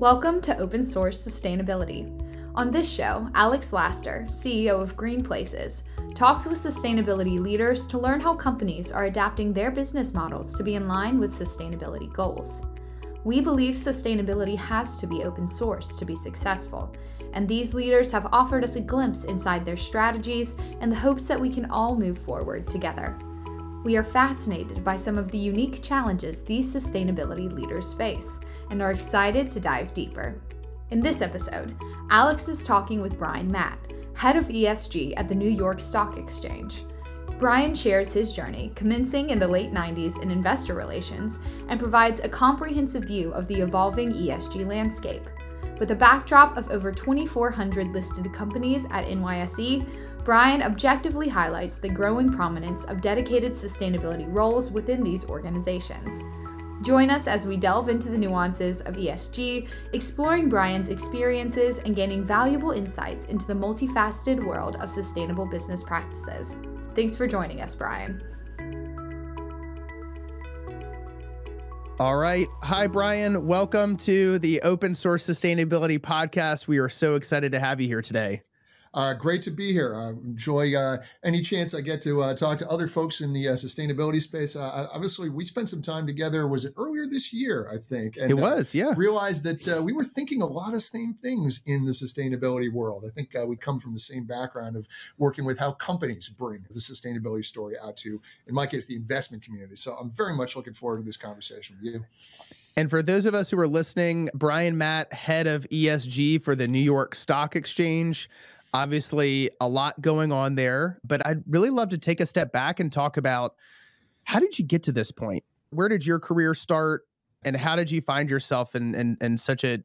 Welcome to Open Source Sustainability. On this show, Alex Laster, CEO of Green Places, talks with sustainability leaders to learn how companies are adapting their business models to be in line with sustainability goals. We believe sustainability has to be open source to be successful, and these leaders have offered us a glimpse inside their strategies in the hopes that we can all move forward together. We are fascinated by some of the unique challenges these sustainability leaders face and are excited to dive deeper. In this episode, Alex is talking with Brian Matt, head of ESG at the New York Stock Exchange. Brian shares his journey commencing in the late 90s in investor relations and provides a comprehensive view of the evolving ESG landscape. With a backdrop of over 2,400 listed companies at NYSE, Brian objectively highlights the growing prominence of dedicated sustainability roles within these organizations. Join us as we delve into the nuances of ESG, exploring Brian's experiences and gaining valuable insights into the multifaceted world of sustainable business practices. Thanks for joining us, Brian. All right. Hi, Brian. Welcome to the Open Source Sustainability Podcast. We are so excited to have you here today. Great to be here. I enjoy any chance I get to talk to other folks in the sustainability space. Obviously, we spent some time together. Was it earlier this year, I think? And, it was, yeah. Realized that we were thinking a lot of same things in the sustainability world. I think we come from the same background of working with how companies bring the sustainability story out to, in my case, the investment community. So I'm very much looking forward to this conversation with you. And for those of us who are listening, Brian Matt, head of ESG for the New York Stock Exchange. Obviously, a lot going on there, but I'd really love to take a step back and talk about how did you get to this point? Where did your career start? And how did you find yourself in such a,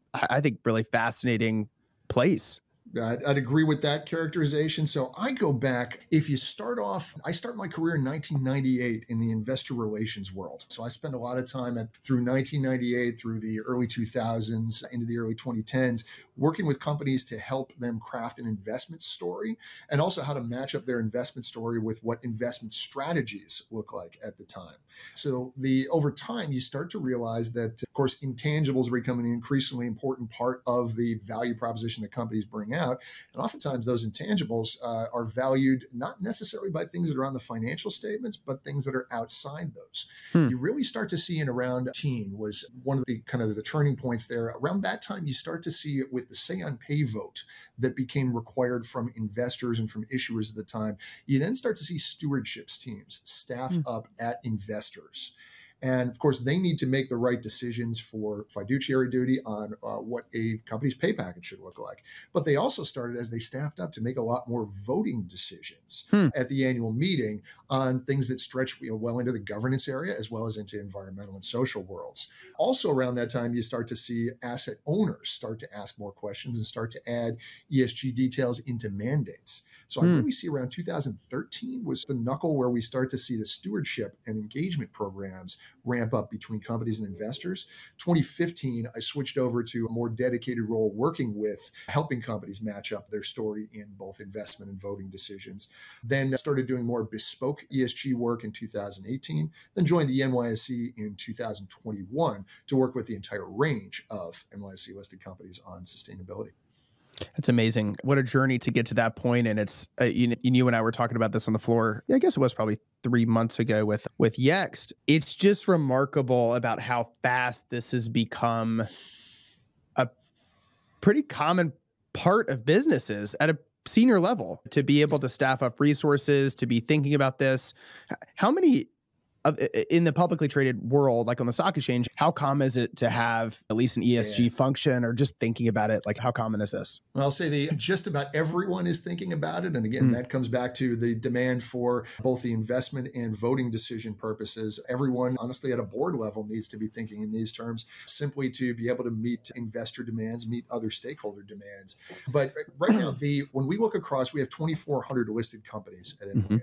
I think, really fascinating place? I'd agree with that characterization. So I go back, if you start off, I start my career in 1998 in the investor relations world. So I spent a lot of time through 1998, through the early 2000s, into the early 2010s, working with companies to help them craft an investment story and also how to match up their investment story with what investment strategies look like at the time. So over time, you start to realize that, of course, intangibles are becoming an increasingly important part of the value proposition that companies bring out. And oftentimes those intangibles are valued not necessarily by things that are on the financial statements, but things that are outside those. You really start to see in around 2018 was one of the kind of the turning points there. Around that time, you start to see it with the say on pay vote that became required from investors and from issuers at the time. You then start to see stewardships teams staff up at investors. And of course, they need to make the right decisions for fiduciary duty on what a company's pay package should look like. But they also started, as they staffed up, to make a lot more voting decisions at the annual meeting on things that stretch well into the governance area as well as into environmental and social worlds. Also around that time, you start to see asset owners start to ask more questions and start to add ESG details into mandates. So I really see around 2013 was the knuckle where we start to see the stewardship and engagement programs ramp up between companies and investors. 2015, I switched over to a more dedicated role working with helping companies match up their story in both investment and voting decisions. Then started doing more bespoke ESG work in 2018, then joined the NYSE in 2021 to work with the entire range of NYSE listed companies on sustainability. It's amazing. What a journey to get to that point. And it's, you and I were talking about this on the floor. I guess it was probably 3 months ago with Yext. It's just remarkable about how fast this has become a pretty common part of businesses at a senior level to be able to staff up resources, to be thinking about this. How many in the publicly traded world, like on the stock exchange, how common is it to have at least an ESG function or just thinking about it? Like, how common is this? Well, I'll say just about everyone is thinking about it. And again, that comes back to the demand for both the investment and voting decision purposes. Everyone, honestly, at a board level needs to be thinking in these terms simply to be able to meet investor demands, meet other stakeholder demands. But right now, when we look across, we have 2,400 listed companies at NYSE.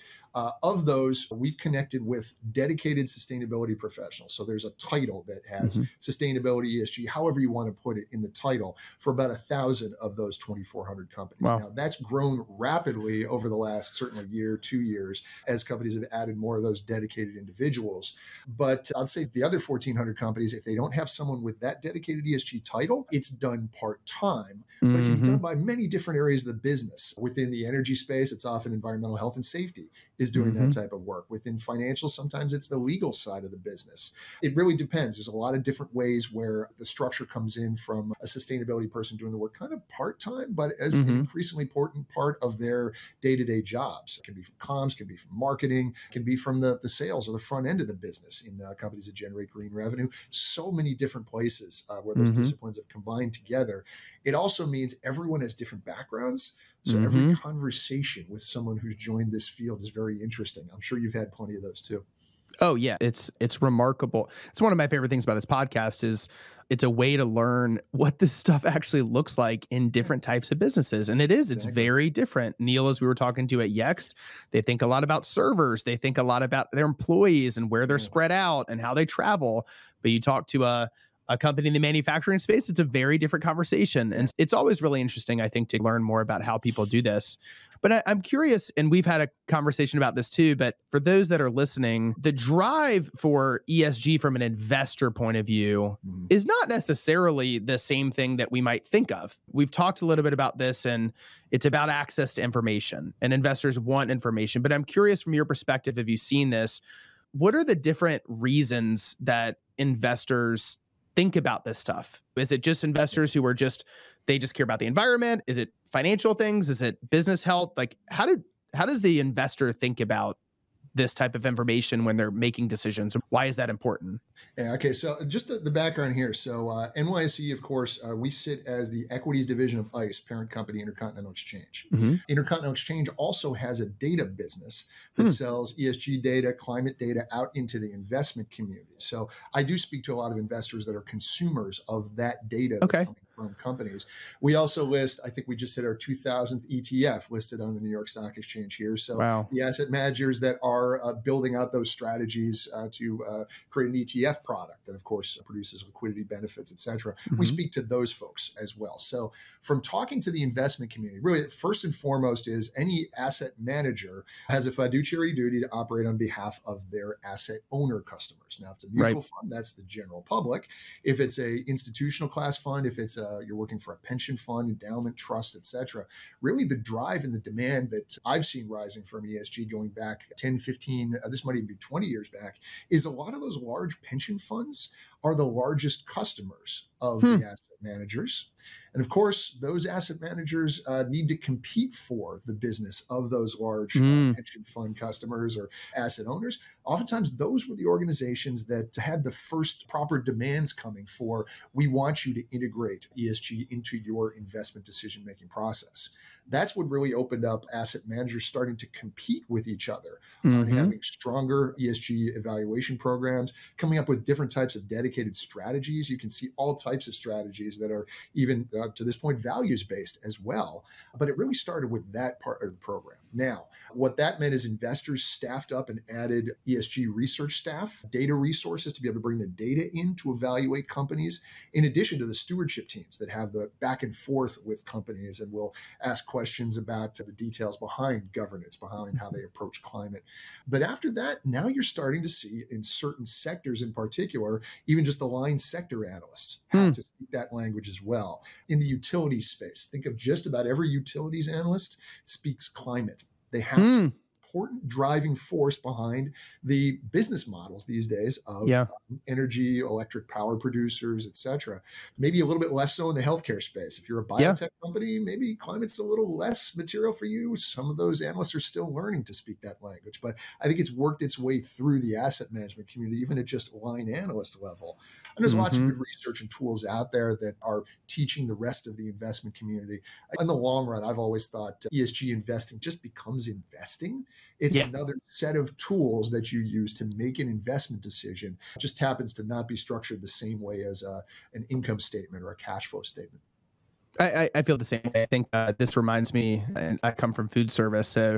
Of those, we've connected with dedicated sustainability professionals. So there's a title that has sustainability, ESG, however you want to put it in the title, for about 1,000 of those 2,400 companies. Wow. Now, that's grown rapidly over the last certainly year, 2 years, as companies have added more of those dedicated individuals. But I'd say the other 1,400 companies, if they don't have someone with that dedicated ESG title, it's done part-time. But it can be done by many different areas of the business. Within the energy space, it's often environmental health and safety is doing that type of work. Within financial, sometimes it's the legal side of the business. It really depends. There's a lot of different ways where the structure comes in from a sustainability person doing the work kind of part-time, but as an increasingly important part of their day-to-day jobs. It can be from comms, can be from marketing, can be from the sales or the front end of the business in companies that generate green revenue. So many different places where those disciplines have combined together. It also means everyone has different backgrounds. So every conversation with someone who's joined this field is very interesting. I'm sure you've had plenty of those too. Oh yeah, it's remarkable. It's one of my favorite things about this podcast is it's a way to learn what this stuff actually looks like in different types of businesses. And it's very different. Neil, as we were talking to at Yext, they think a lot about servers. They think a lot about their employees and where they're spread out and how they travel. But you talk to a company in the manufacturing space, it's a very different conversation. And it's always really interesting, I think, to learn more about how people do this. But I'm curious, and we've had a conversation about this too, but for those that are listening, the drive for ESG from an investor point of view is not necessarily the same thing that we might think of. We've talked a little bit about this, and it's about access to information, and investors want information. But I'm curious, from your perspective, have you seen this? What are the different reasons that investors think about this stuff? Is it just investors who are they just care about the environment? Is it financial things? Is it business health? Like how does the investor think about this type of information when they're making decisions? Why is that important? Yeah, okay, so just the background here. So NYSE, of course, we sit as the equities division of ICE, parent company Intercontinental Exchange. Intercontinental Exchange also has a data business that sells ESG data, climate data out into the investment community. So I do speak to a lot of investors that are consumers of that data that's coming from companies. We also list, I think we just hit our 2000th ETF listed on the New York Stock Exchange here. So the asset managers that are building out those strategies to create an ETF product that, of course, produces liquidity benefits, et cetera. We speak to those folks as well. So from talking to the investment community, really, first and foremost is any asset manager has a fiduciary duty to operate on behalf of their asset owner customers. Now, if it's a mutual fund, that's the general public. If it's a institutional class fund, if it's you're working for a pension fund, endowment, trust, et cetera, really the drive and the demand that I've seen rising from ESG going back 10, 15, this might even be 20 years back, is a lot of those large pension funds are the largest customers of the asset managers. And of course, those asset managers need to compete for the business of those large pension fund customers or asset owners. Oftentimes, those were the organizations that had the first proper demands coming for, we want you to integrate ESG into your investment decision-making process. That's what really opened up asset managers starting to compete with each other on having stronger ESG evaluation programs, coming up with different types of dedicated strategies. You can see all types of strategies that are even to this point values-based as well. But it really started with that part of the program. Now, what that meant is investors staffed up and added ESG research staff, data resources to be able to bring the data in to evaluate companies, in addition to the stewardship teams that have the back and forth with companies and will ask questions about the details behind governance, behind how they approach climate. But after that, now you're starting to see in certain sectors in particular, even just aligned sector analysts have to speak that language as well. In the utilities space, think of just about every utilities analyst speaks climate. They have to important driving force behind the business models these days of energy, electric power producers, et cetera. Maybe a little bit less so in the healthcare space. If you're a biotech company, maybe climate's a little less material for you. Some of those analysts are still learning to speak that language, but I think it's worked its way through the asset management community, even at just line analyst level. And there's lots of good research and tools out there that are teaching the rest of the investment community. In the long run, I've always thought ESG investing just becomes investing. It's another set of tools that you use to make an investment decision. It just happens to not be structured the same way as an income statement or a cash flow statement. I feel the same way. I think this reminds me, and I come from food service, so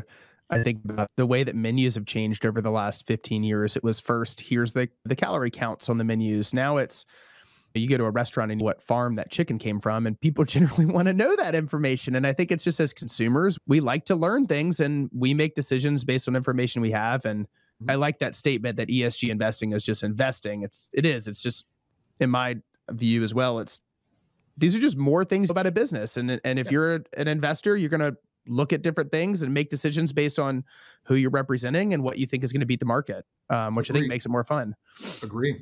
I think about the way that menus have changed over the last 15 years. It was first, here's the calorie counts on the menus. Now it's, you go to a restaurant and what farm that chicken came from, and people generally want to know that information. And I think it's just as consumers, we like to learn things and we make decisions based on information we have. And I like that statement that ESG investing is just investing. It's just, in my view as well, these are just more things about a business. And if you're an investor, you're going to look at different things and make decisions based on who you're representing and what you think is going to beat the market, which I think makes it more fun. Agree.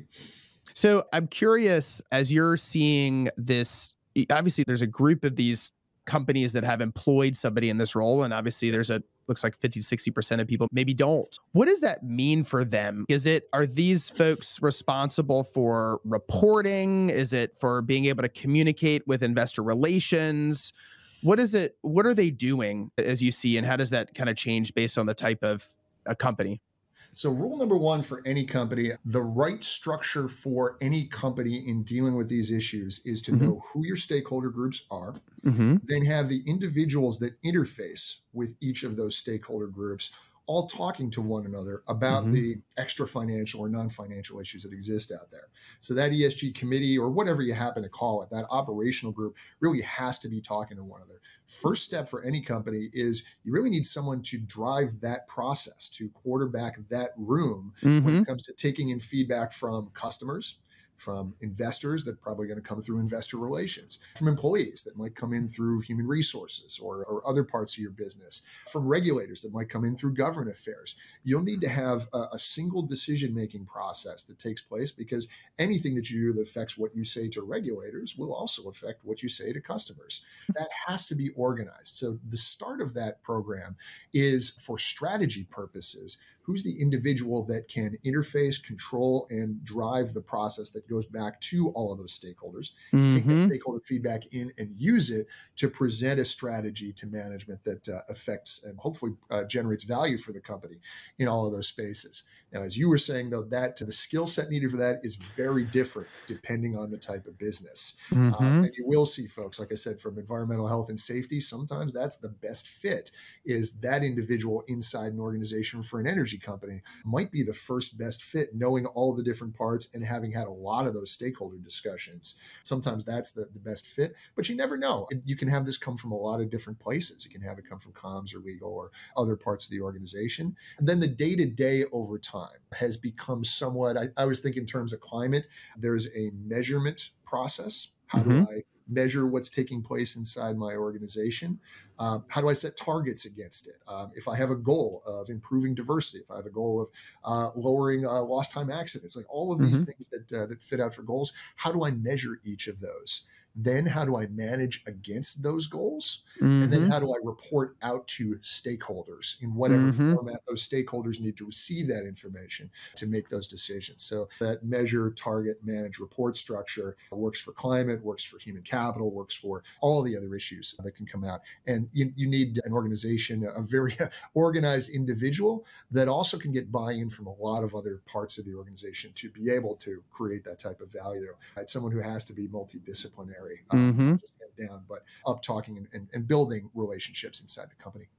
So I'm curious, as you're seeing this, obviously there's a group of these companies that have employed somebody in this role. And obviously looks like 50 to 60% of people maybe don't. What does that mean for them? Are these folks responsible for reporting? Is it for being able to communicate with investor relations? What are they doing as you see, and how does that kind of change based on the type of a company? So rule number one for any company, the right structure for any company in dealing with these issues is to know who your stakeholder groups are, then have the individuals that interface with each of those stakeholder groups all talking to one another about the extra financial or non-financial issues that exist out there. So that ESG committee, or whatever you happen to call it, that operational group really has to be talking to one another. First step for any company is you really need someone to drive that process, to quarterback that room when it comes to taking in feedback from customers, from investors that are probably going to come through investor relations, from employees that might come in through human resources or other parts of your business, from regulators that might come in through government affairs. You'll need to have a single decision-making process that takes place, because anything that you do that affects what you say to regulators will also affect what you say to customers. That has to be organized. So the start of that program is, for strategy purposes, who's the individual that can interface, control, and drive the process that goes back to all of those stakeholders, take that stakeholder feedback in and use it to present a strategy to management that affects and hopefully generates value for the company in all of those spaces. Now, as you were saying, though, that the skill set needed for that is very different depending on the type of business. And you will see folks, like I said, from environmental health and safety, sometimes that's the best fit, is that individual inside an organization. For an energy company might be the first best fit, knowing all the different parts and having had a lot of those stakeholder discussions. Sometimes that's the best fit, but you never know. You can have this come from a lot of different places. You can have it come from comms or legal or other parts of the organization. And then the day-to-day over time has become somewhat, I was thinking in terms of climate, there's a measurement process. How do I measure what's taking place inside my organization? How do I set targets against it? If I have a goal of improving diversity, if I have a goal of lowering lost time accidents, like all of these things that fit out for goals, how do I measure each of those? Then how do I manage against those goals? And then how do I report out to stakeholders in whatever format those stakeholders need to receive that information to make those decisions? So that measure, target, manage, report structure works for climate, works for human capital, works for all the other issues that can come out. And you need an organization, a very organized individual that also can get buy-in from a lot of other parts of the organization to be able to create that type of value. It's someone who has to be multidisciplinary. Not just head down, but up talking and building relationships inside the company.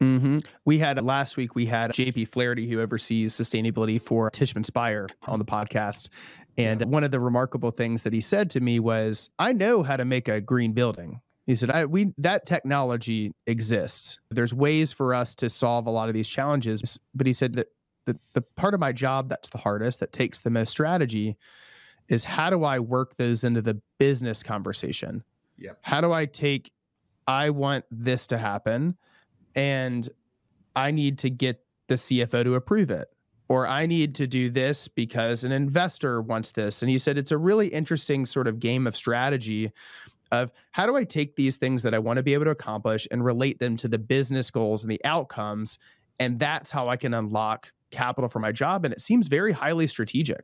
Last week, we had JP Flaherty, who oversees sustainability for Tishman Speyer, on the podcast. And one of the remarkable things that he said to me was, I know how to make a green building. He said, that technology exists. There's ways for us to solve a lot of these challenges. But he said that the part of my job that's the hardest, that takes the most strategy, is how do I work those into the business conversation? How do I want this to happen, and I need to get the CFO to approve it, or I need to do this because an investor wants this. And he said it's a really interesting sort of game of strategy of how do I take these things that I want to be able to accomplish and relate them to the business goals and the outcomes, and that's how I can unlock capital for my job. And it seems very highly strategic.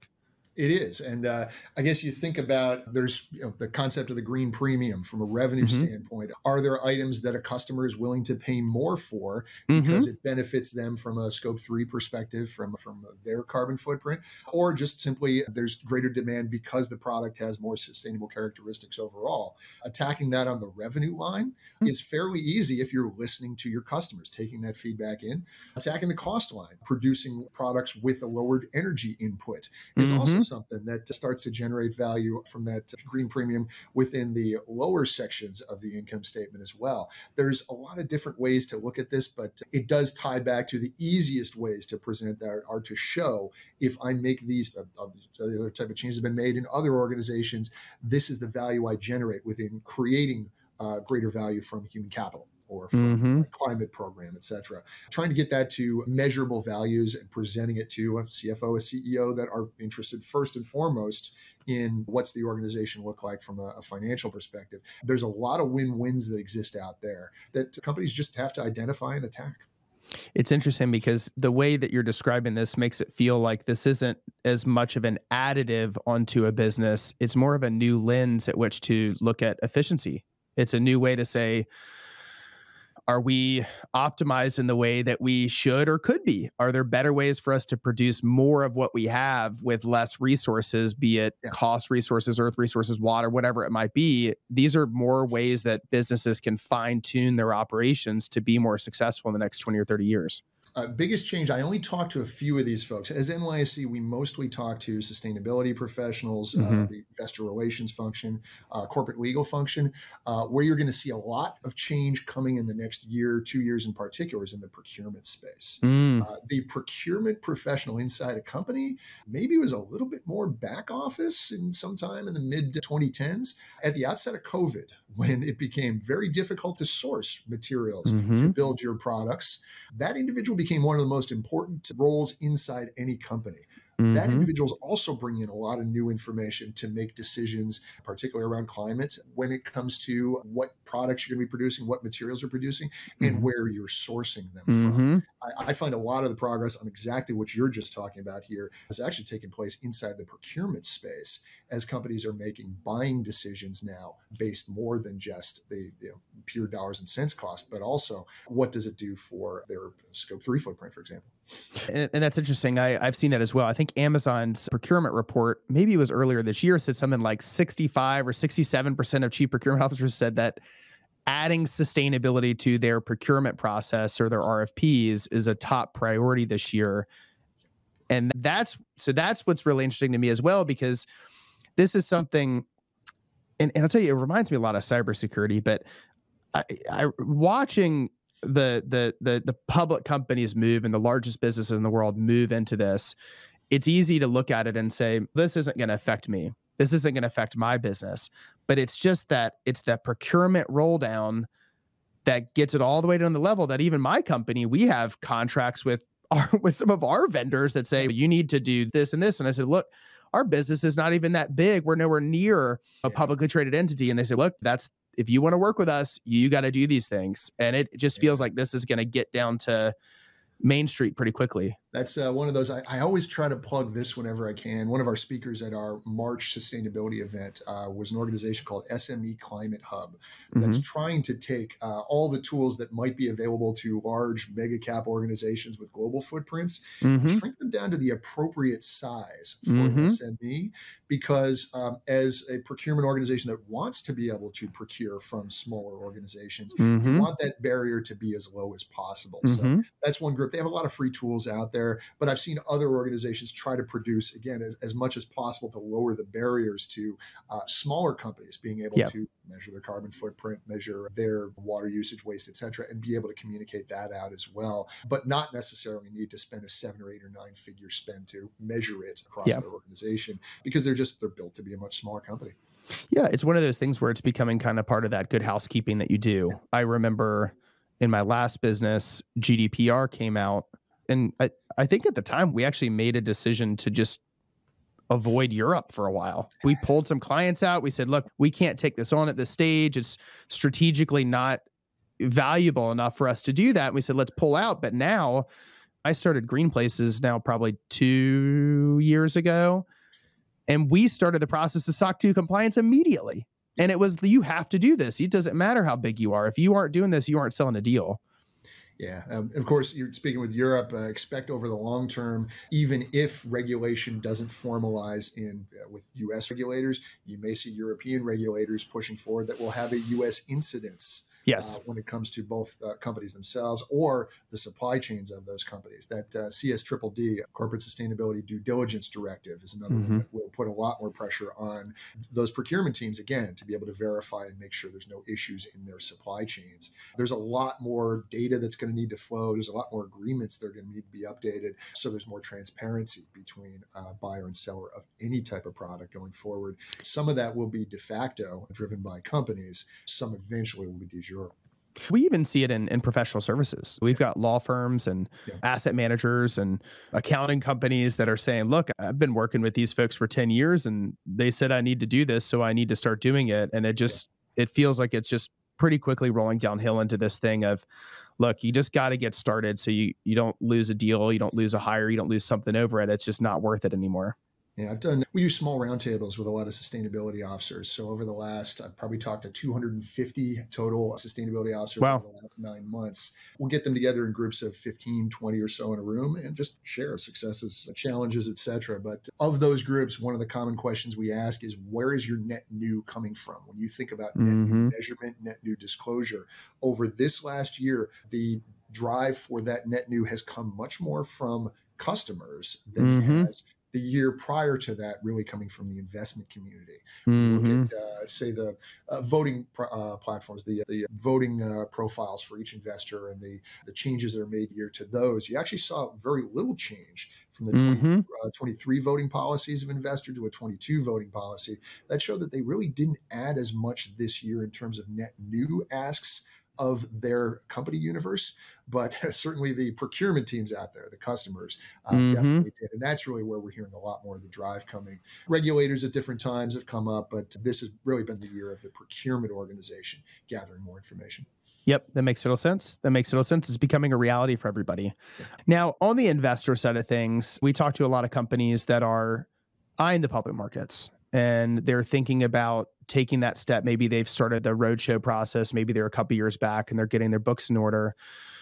It is. And I guess you think about there's the concept of the green premium from a revenue Mm-hmm. standpoint. Are there items that a customer is willing to pay more for Mm-hmm. because it benefits them from a scope 3 perspective, from their carbon footprint, or just simply there's greater demand because the product has more sustainable characteristics overall? Attacking that on the revenue line is fairly easy if you're listening to your customers, taking that feedback in. Attacking the cost line, producing products with a lowered energy input is also Mm-hmm. something that starts to generate value from that green premium within the lower sections of the income statement as well. There's a lot of different ways to look at this, but it does tie back to the easiest ways to present that are to show if I make these other type of changes have been made in other organizations, this is the value I generate within creating greater value from human capital or from Mm-hmm. a climate program, et cetera. Trying to get that to measurable values and presenting it to a CFO, a CEO that are interested first and foremost in what's the organization look like from a financial perspective. There's a lot of win-wins that exist out there that companies just have to identify and attack. It's interesting because the way that you're describing this makes it feel like this isn't as much of an additive onto a business. It's more of a new lens at which to look at efficiency. It's a new way to say, are we optimized in the way that we should or could be? Are there better ways for us to produce more of what we have with less resources, be it cost resources, earth resources, water, whatever it might be? These are more ways that businesses can fine tune their operations to be more successful in the next 20 or 30 years. Biggest change, I only talked to a few of these folks. As NYSE, we mostly talk to sustainability professionals, the investor relations function, corporate legal function. Where you're going to see a lot of change coming in the next year, 2 years in particular, is in the procurement space. The procurement professional inside a company maybe was a little bit more back office in sometime in the mid 2010s. At the outset of COVID, when it became very difficult to source materials to build your products, that individual became one of the most important roles inside any company. That individual is also bringing in a lot of new information to make decisions, particularly around climate, when it comes to what products you're going to be producing, what materials you're producing, and where you're sourcing them from. I find a lot of the progress on exactly what you're just talking about here has actually taken place inside the procurement space as companies are making buying decisions now based more than just the pure dollars and cents cost, but also what does it do for their scope 3 footprint, for example. And that's interesting. I've seen that as well. I think Amazon's procurement report, maybe it was earlier this year, said something like 65 or 67% of chief procurement officers said that adding sustainability to their procurement process or their RFPs is a top priority this year. And that's what's really interesting to me as well, because this is something, and I'll tell you, it reminds me a lot of cybersecurity, but I watching the public companies move and the largest businesses in the world move into this, it's easy to look at it and say, this isn't going to affect me. This isn't going to affect my business. But it's just that it's that procurement roll down that gets it all the way down the level that even my company, we have contracts with some of our vendors that say, you need to do this and this. And I said, look, our business is not even that big. We're nowhere near a publicly traded entity. And they said, look, if you want to work with us, you got to do these things. And it just feels like this is going to get down to Main Street pretty quickly. That's one of those, I always try to plug this whenever I can. One of our speakers at our March sustainability event was an organization called SME Climate Hub that's trying to take all the tools that might be available to large mega cap organizations with global footprints, shrink them down to the appropriate size for an SME, because as a procurement organization that wants to be able to procure from smaller organizations, you want that barrier to be as low as possible. So that's one group. They have a lot of free tools out there. But I've seen other organizations try to produce, again, as much as possible to lower the barriers to smaller companies being able to measure their carbon footprint, measure their water usage, waste, et cetera, and be able to communicate that out as well, but not necessarily need to spend a 7 or 8 or 9 figure spend to measure it across their organization, because they're built to be a much smaller company. Yeah, it's one of those things where it's becoming kind of part of that good housekeeping that you do. I remember in my last business, GDPR came out. And I think at the time we actually made a decision to just avoid Europe for a while. We pulled some clients out. We said, look, we can't take this on at this stage. It's strategically not valuable enough for us to do that. And we said, let's pull out. But now I started Green Places now probably 2 years ago. And we started the process of SOC 2 compliance immediately. And it was, you have to do this. It doesn't matter how big you are. If you aren't doing this, you aren't selling a deal. Yeah. Of course, you're speaking with Europe, expect over the long term, even if regulation doesn't formalize with U.S. regulators, you may see European regulators pushing forward that will have a U.S. incidence. Yes. When it comes to both companies themselves or the supply chains of those companies. That CSDDD, Corporate Sustainability Due Diligence Directive, is another one that will put a lot more pressure on those procurement teams, again, to be able to verify and make sure there's no issues in their supply chains. There's a lot more data that's going to need to flow. There's a lot more agreements that are going to need to be updated. So there's more transparency between buyer and seller of any type of product going forward. Some of that will be de facto driven by companies. Some eventually will be de jure. We even see it in professional services. We've got law firms and asset managers and accounting companies that are saying, look, I've been working with these folks for 10 years and they said I need to do this, so I need to start doing it. And it feels like it's just pretty quickly rolling downhill into this thing of, look, you just got to get started so you don't lose a deal, you don't lose a hire, you don't lose something over it. It's just not worth it anymore. Yeah, we use small roundtables with a lot of sustainability officers. So over the last, I've probably talked to 250 total sustainability officers over the last 9 months. We'll get them together in groups of 15, 20 or so in a room and just share successes, challenges, et cetera. But of those groups, one of the common questions we ask is, where is your net new coming from? When you think about net new measurement, net new disclosure, over this last year, the drive for that net new has come much more from customers than it has the year prior to that, really coming from the investment community. Look at, say, the voting platforms, the voting profiles for each investor and the changes that are made year to those. You actually saw very little change from the 23 voting policies of investors to a 22 voting policy. That showed that they really didn't add as much this year in terms of net new asks of their company universe, but certainly the procurement teams out there, the customers, definitely did. And that's really where we're hearing a lot more of the drive coming. Regulators at different times have come up, but this has really been the year of the procurement organization gathering more information. Yep, that makes total sense. It's becoming a reality for everybody. Yeah. Now, on the investor side of things, we talk to a lot of companies that are eyeing the public markets, and they're thinking about taking that step. Maybe they've started the roadshow process. Maybe they're a couple years back and they're getting their books in order.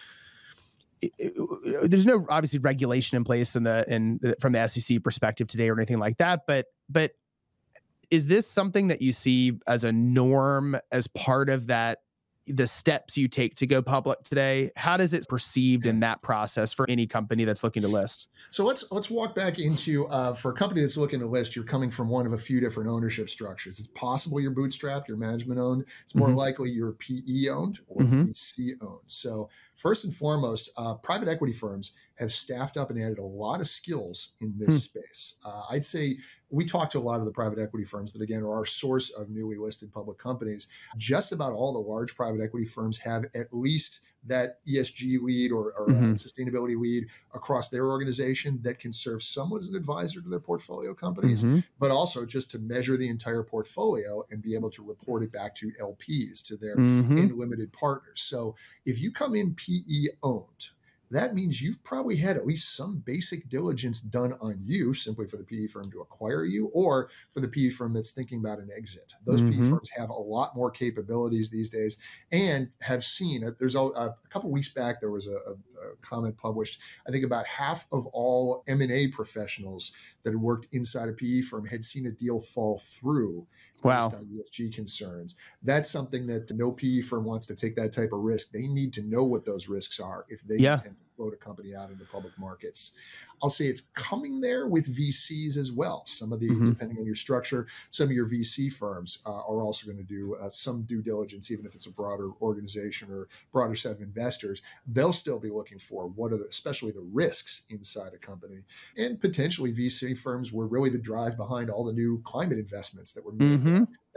There's no obviously regulation in place from the SEC perspective today or anything like that. But is this something that you see as a norm, as part of that, the steps you take to go public today? How does it perceived in that process for any company that's looking to list? So let's walk back into, for a company that's looking to list, you're coming from one of a few different ownership structures. It's possible you're bootstrapped, you're management owned. It's more likely you're PE owned or VC owned. So first and foremost, private equity firms have staffed up and added a lot of skills in this space. I'd say we talk to a lot of the private equity firms that, again, are our source of newly listed public companies. Just about all the large private equity firms have at least that ESG lead or sustainability lead across their organization that can serve somewhat as an advisor to their portfolio companies, but also just to measure the entire portfolio and be able to report it back to LPs, to their limited partners. So if you come in PE owned, that means you've probably had at least some basic diligence done on you, simply for the PE firm to acquire you, or for the PE firm that's thinking about an exit. Those PE firms have a lot more capabilities these days and have seen it. There's a couple of weeks back, there was a comment published. I think about half of all M&A professionals that had worked inside a PE firm had seen a deal fall through based on ESG concerns. That's something that no PE firm wants to take that type of risk. They need to know what those risks are if they intend to float a company out into public markets. I'll say it's coming there with VCs as well. Some of the, depending on your structure, some of your VC firms are also going to do some due diligence, even if it's a broader organization or broader set of investors. They'll still be looking for what are especially the risks inside a company. And potentially VC firms were really the drive behind all the new climate investments that were made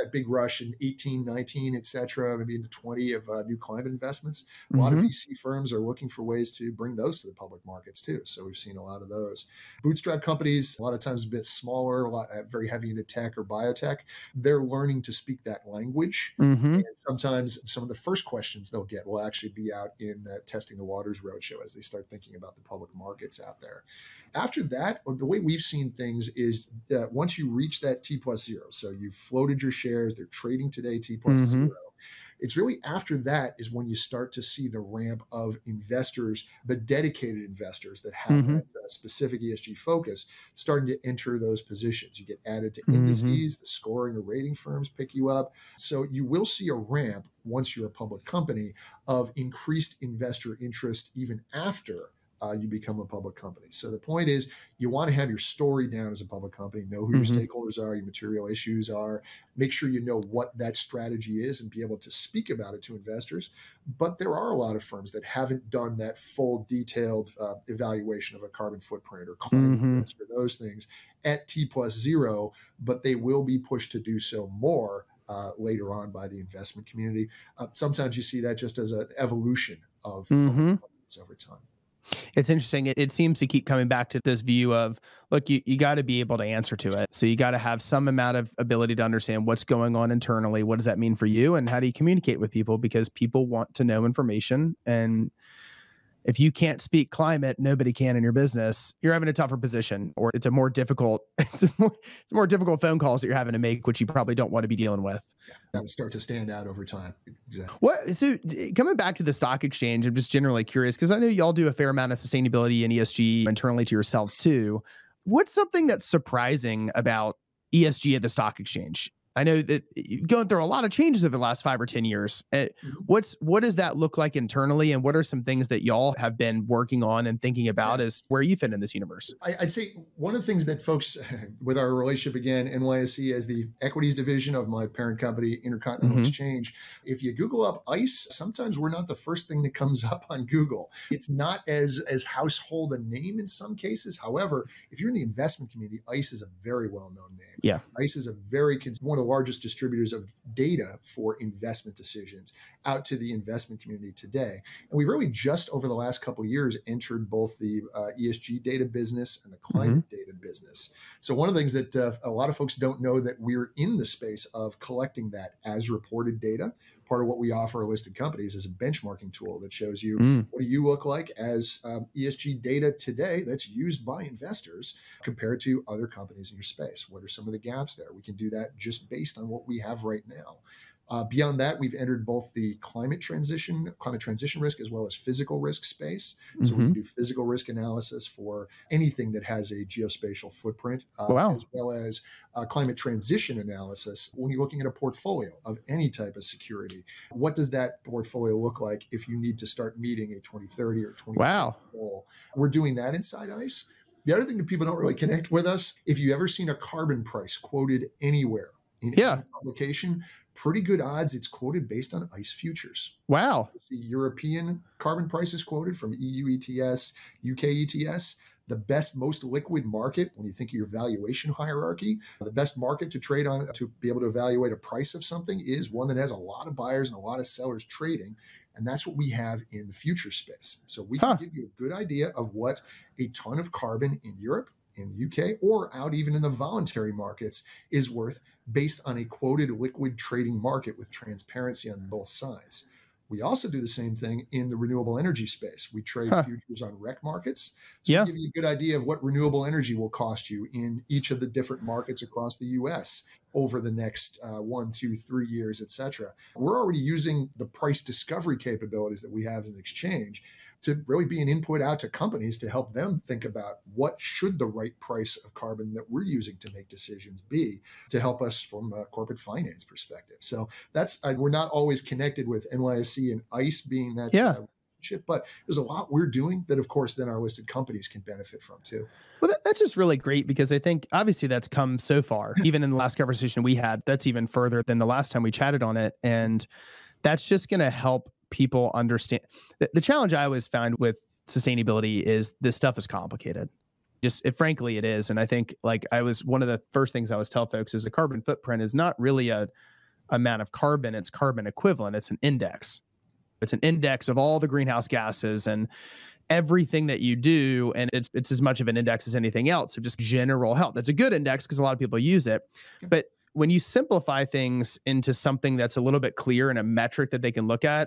that big rush in 18, 19, et cetera, maybe into 20 of new climate investments. A lot of Mm-hmm. VC firms are looking for ways to bring those to the public markets too. So we've seen a lot of those. Bootstrap companies, a lot of times a bit smaller, very heavy into tech or biotech. They're learning to speak that language. Mm-hmm. And sometimes some of the first questions they'll get will actually be out in Testing the Waters roadshow as they start thinking about the public markets out there. After that, the way we've seen things is that once you reach that T+0, so you've floated your shares, they're trading today T+0. It's really after that is when you start to see the ramp of investors, the dedicated investors that have that specific ESG focus, starting to enter those positions. You get added to indices, the scoring or rating firms pick you up. So you will see a ramp once you're a public company of increased investor interest even after you become a public company. So the point is, you want to have your story down as a public company, know who your stakeholders are, your material issues are, make sure you know what that strategy is and be able to speak about it to investors. But there are a lot of firms that haven't done that full detailed evaluation of a carbon footprint or climate risk or those things at T+0, but they will be pushed to do so more later on by the investment community. Sometimes you see that just as an evolution of public companies over time. It's interesting. It seems to keep coming back to this view of, look, you got to be able to answer to it. So you got to have some amount of ability to understand what's going on internally. What does that mean for you? And how do you communicate with people? Because people want to know information. And if you can't speak climate, nobody can in your business. You're having a tougher position, or it's a more difficult phone calls that you're having to make, which you probably don't want to be dealing with. That would start to stand out over time. Exactly. So coming back to the stock exchange, I'm just generally curious because I know y'all do a fair amount of sustainability and ESG internally to yourselves too. What's something that's surprising about ESG at the stock exchange? I know that you've gone through a lot of changes over the last 5 or 10 years. What does that look like internally? And what are some things that y'all have been working on and thinking about as where you fit in this universe? I'd say one of the things that folks, with our relationship again, NYSE as the equities division of my parent company, Intercontinental Exchange, if you Google up ICE, sometimes we're not the first thing that comes up on Google. It's not as household a name in some cases. However, if you're in the investment community, ICE is a very well-known name. Yeah. ICE is one of the largest distributors of data for investment decisions out to the investment community today. And we really just over the last couple of years entered both the ESG data business and the climate data business. So one of the things that a lot of folks don't know that we're in the space of collecting that as reported data. Part of what we offer listed companies is a benchmarking tool that shows you what do you look like as ESG data today that's used by investors compared to other companies in your space. What are some of the gaps there? We can do that just based on what we have right now. Beyond that, we've entered both the climate transition risk as well as physical risk space. So we can do physical risk analysis for anything that has a geospatial footprint, as well as climate transition analysis when you're looking at a portfolio of any type of security. What does that portfolio look like if you need to start meeting a 2030 or 2050 goal? We're doing that inside ICE. The other thing that people don't really connect with us, if you've ever seen a carbon price quoted anywhere in any publication, pretty good odds it's quoted based on ICE futures. Wow. The European carbon price is quoted from EU ETS, UK ETS. The best, most liquid market, when you think of your valuation hierarchy, the best market to trade on to be able to evaluate a price of something is one that has a lot of buyers and a lot of sellers trading. And that's what we have in the future space. So we can give you a good idea of what a ton of carbon in Europe, in the UK, or out even in the voluntary markets is worth based on a quoted liquid trading market with transparency on both sides. We also do the same thing in the renewable energy space. We trade futures on REC markets. So we give you a good idea of what renewable energy will cost you in each of the different markets across the US over the next 1, 2, 3 years, et cetera. We're already using the price discovery capabilities that we have as an exchange to really be an input out to companies to help them think about what should the right price of carbon that we're using to make decisions be to help us from a corporate finance perspective. So that's, we're not always connected with NYSE and ICE being that relationship, but there's a lot we're doing that, of course, then our listed companies can benefit from too. Well, that's just really great because I think obviously that's come so far. Even in the last conversation we had, that's even further than the last time we chatted on it. And that's just going to help people understand. The challenge I always found with sustainability is this stuff is complicated. Frankly, it is. And I think one of the first things I always tell folks is a carbon footprint is not really a amount of carbon, it's carbon equivalent. It's an index. It's an index of all the greenhouse gases and everything that you do. And it's as much of an index as anything else of just general health. It's a good index because a lot of people use it. But when you simplify things into something that's a little bit clear and a metric that they can look at,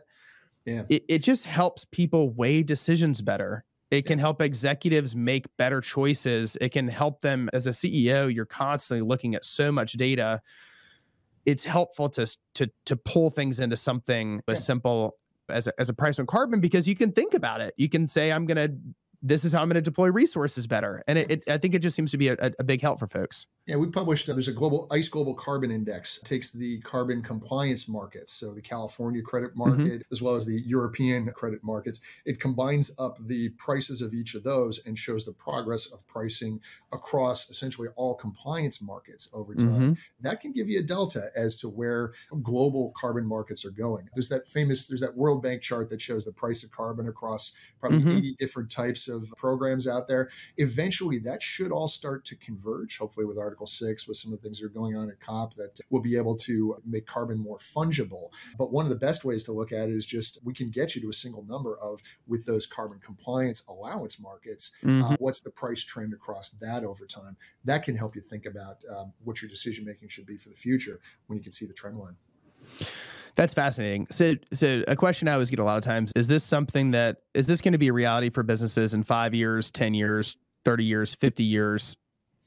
it just helps people weigh decisions better. It can help executives make better choices. It can help them as a CEO. You're constantly looking at so much data. It's helpful to pull things into something as simple as a price on carbon, because you can think about it. You can say, this is how I'm going to deploy resources better. And I think it just seems to be a big help for folks. Yeah, we published, there's a ICE Global Carbon Index. It takes the carbon compliance markets, so the California credit market, as well as the European credit markets. It combines up the prices of each of those and shows the progress of pricing across essentially all compliance markets over time. That can give you a delta as to where global carbon markets are going. There's that World Bank chart that shows the price of carbon across probably 80 different types of programs out there. Eventually, that should all start to converge, hopefully with Article 6, with some of the things that are going on at COP that will be able to make carbon more fungible. But one of the best ways to look at it is just, we can get you to a single number of, with those carbon compliance allowance markets, what's the price trend across that over time. That can help you think about what your decision making should be for the future when you can see the trend line. That's fascinating. So a question I always get a lot of times, is this going to be a reality for businesses in 5 years, 10 years, 30 years, 50 years?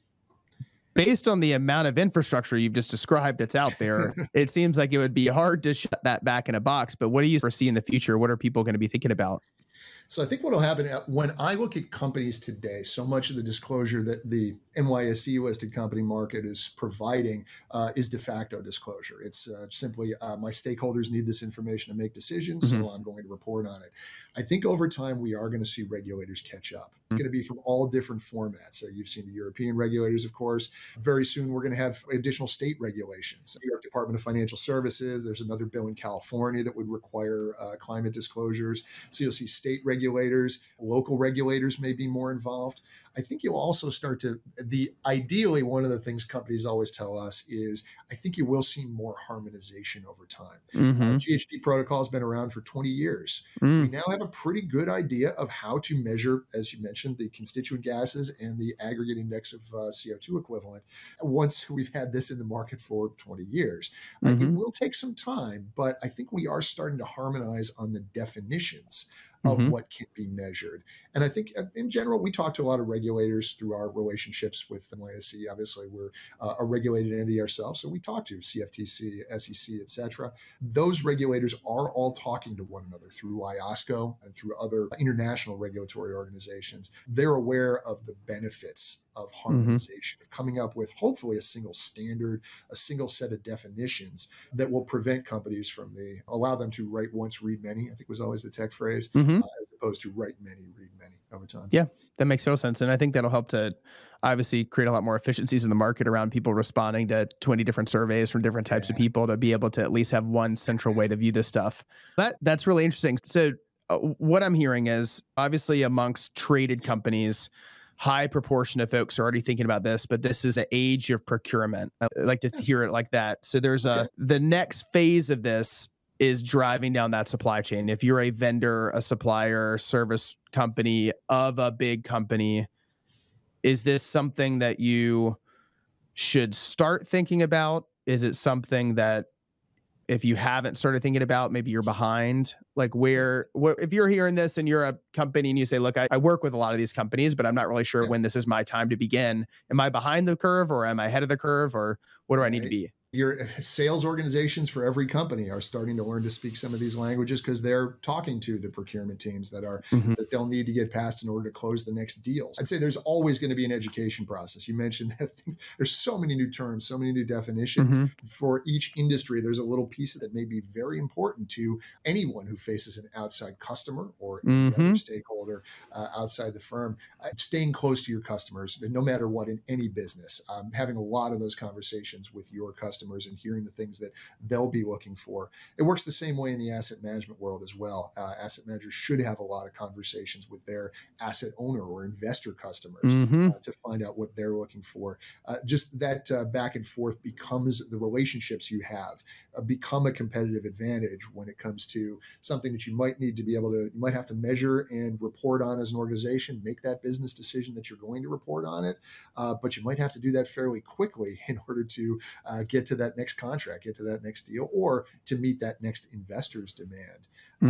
Based on the amount of infrastructure you've just described that's out there, it seems like it would be hard to shut that back in a box. But what do you foresee in the future? What are people going to be thinking about? So I think what will happen when I look at companies today, so much of the disclosure that the NYSE listed company market is providing is de facto disclosure. It's simply my stakeholders need this information to make decisions, so I'm going to report on it. I think over time we are going to see regulators catch up. It's going to be from all different formats. So you've seen the European regulators, of course. Very soon we're going to have additional state regulations. New York Department of Financial Services. There's another bill in California that would require climate disclosures. So you'll see state regulators, local regulators may be more involved. I think you'll also start to, ideally, one of the things companies always tell us is, I think you will see more harmonization over time. GHG protocol has been around for 20 years. We now have a pretty good idea of how to measure, as you mentioned, the constituent gases and the aggregate index of CO2 equivalent. Once we've had this in the market for 20 years, it will take some time, but I think we are starting to harmonize on the definitions of what can be measured. And I think in general, we talk to a lot of regulators through our relationships with the NYSE. Obviously, we're a regulated entity ourselves, so we talk to CFTC, SEC, et cetera. Those regulators are all talking to one another through IOSCO and through other international regulatory organizations. They're aware of the benefits of harmonization, of coming up with hopefully a single standard, a single set of definitions that will prevent companies from allow them to write once, read many, I think was always the tech phrase, as opposed to write many, read many over time. Yeah, that makes total sense. And I think that'll help to obviously create a lot more efficiencies in the market around people responding to 20 different surveys from different types of people, to be able to at least have one central way to view this stuff. That's really interesting. So what I'm hearing is, obviously amongst traded companies, high proportion of folks are already thinking about this, but this is an age of procurement. I like to hear it like that. So there's the next phase of this is driving down that supply chain. If you're a vendor, a supplier, service company of a big company, is this something that you should start thinking about? Is it something that if you haven't started thinking about, maybe you're behind? Like if you're hearing this and you're a company and you say, look, I work with a lot of these companies, but I'm not really sure when this is my time to begin. Am I behind the curve, or am I ahead of the curve, or what do I need to be? Your sales organizations for every company are starting to learn to speak some of these languages because they're talking to the procurement teams that they'll need to get past in order to close the next deals. I'd say there's always going to be an education process. You mentioned that there's so many new terms, so many new definitions. For each industry, there's a little piece that may be very important to anyone who faces an outside customer or any other stakeholder stakeholder outside the firm. Staying close to your customers, no matter what, in any business, having a lot of those conversations with your customers and hearing the things that they'll be looking for. It works the same way in the asset management world as well. Asset managers should have a lot of conversations with their asset owner or investor customers to find out what they're looking for. Just that back and forth becomes the relationships you have become a competitive advantage when it comes to something that you might need to be able to, you might have to measure and report on as an organization, make that business decision that you're going to report on it. But you might have to do that fairly quickly in order to get to that next contract, get to that next deal, or to meet that next investor's demand.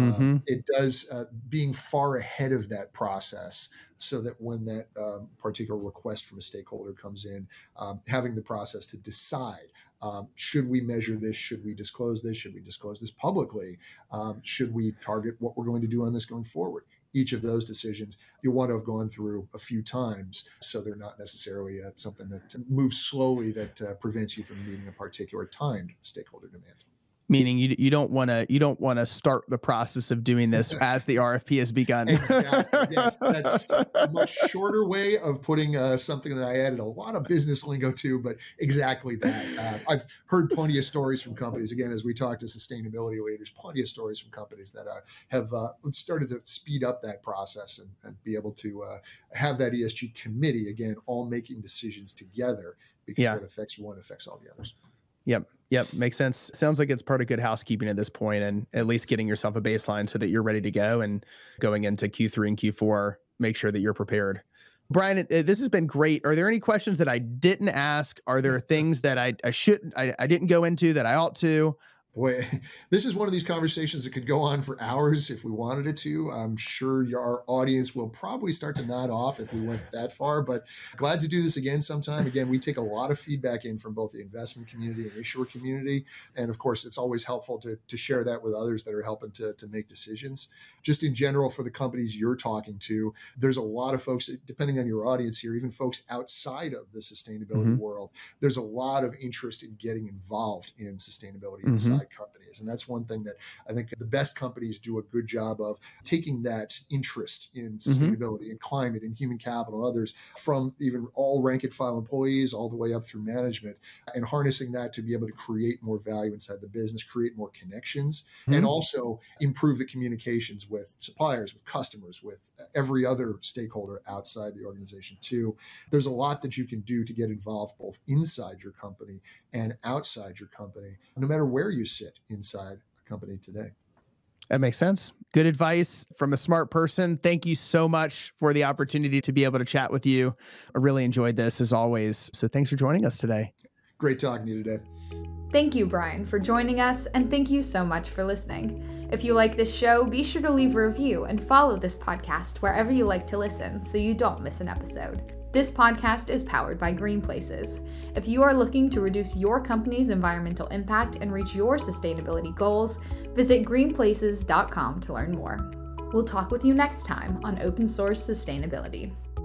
It does being far ahead of that process so that when that particular request from a stakeholder comes in, having the process to decide, should we measure this? Should we disclose this? Should we disclose this publicly? Should we target what we're going to do on this going forward? Each of those decisions you want to have gone through a few times, so they're not necessarily something that moves slowly that prevents you from meeting a particular timed stakeholder demand. Meaning you don't want to start the process of doing this as the RFP has begun. Exactly. Yes, that's a much shorter way of putting something that I added a lot of business lingo to, but exactly that. I've heard plenty of stories from companies. Again, as we talk to sustainability leaders, plenty of stories from companies that have started to speed up that process and be able to have that ESG committee, again, all making decisions together, because what affects one affects all the others. Yep. Makes sense. Sounds like it's part of good housekeeping at this point, and at least getting yourself a baseline so that you're ready to go, and going into Q3 and Q4, make sure that you're prepared. Brian, this has been great. Are there any questions that I didn't ask? Are there things that I didn't go into that I ought to? Boy, this is one of these conversations that could go on for hours if we wanted it to. I'm sure our audience will probably start to nod off if we went that far, but glad to do this again sometime. Again, we take a lot of feedback in from both the investment community and issuer community. And of course, it's always helpful to share that with others that are helping to make decisions. Just in general, for the companies you're talking to, there's a lot of folks, depending on your audience here, even folks outside of the sustainability world, there's a lot of interest in getting involved in sustainability inside companies. And that's one thing that I think the best companies do a good job of, taking that interest in sustainability and climate and human capital and others, from even all rank and file employees all the way up through management, and harnessing that to be able to create more value inside the business, create more connections, and also improve the communications with suppliers, with customers, with every other stakeholder outside the organization too. There's a lot that you can do to get involved both inside your company and outside your company, no matter where you sit inside a company today. That makes sense. Good advice from a smart person. Thank you so much for the opportunity to be able to chat with you. I really enjoyed this as always. So thanks for joining us today. Great talking to you today. Thank you, Brian, for joining us, and thank you so much for listening. If you like this show, be sure to leave a review and follow this podcast wherever you like to listen so you don't miss an episode. This podcast is powered by Green Places. If you are looking to reduce your company's environmental impact and reach your sustainability goals, visit greenplaces.com to learn more. We'll talk with you next time on Open Source Sustainability.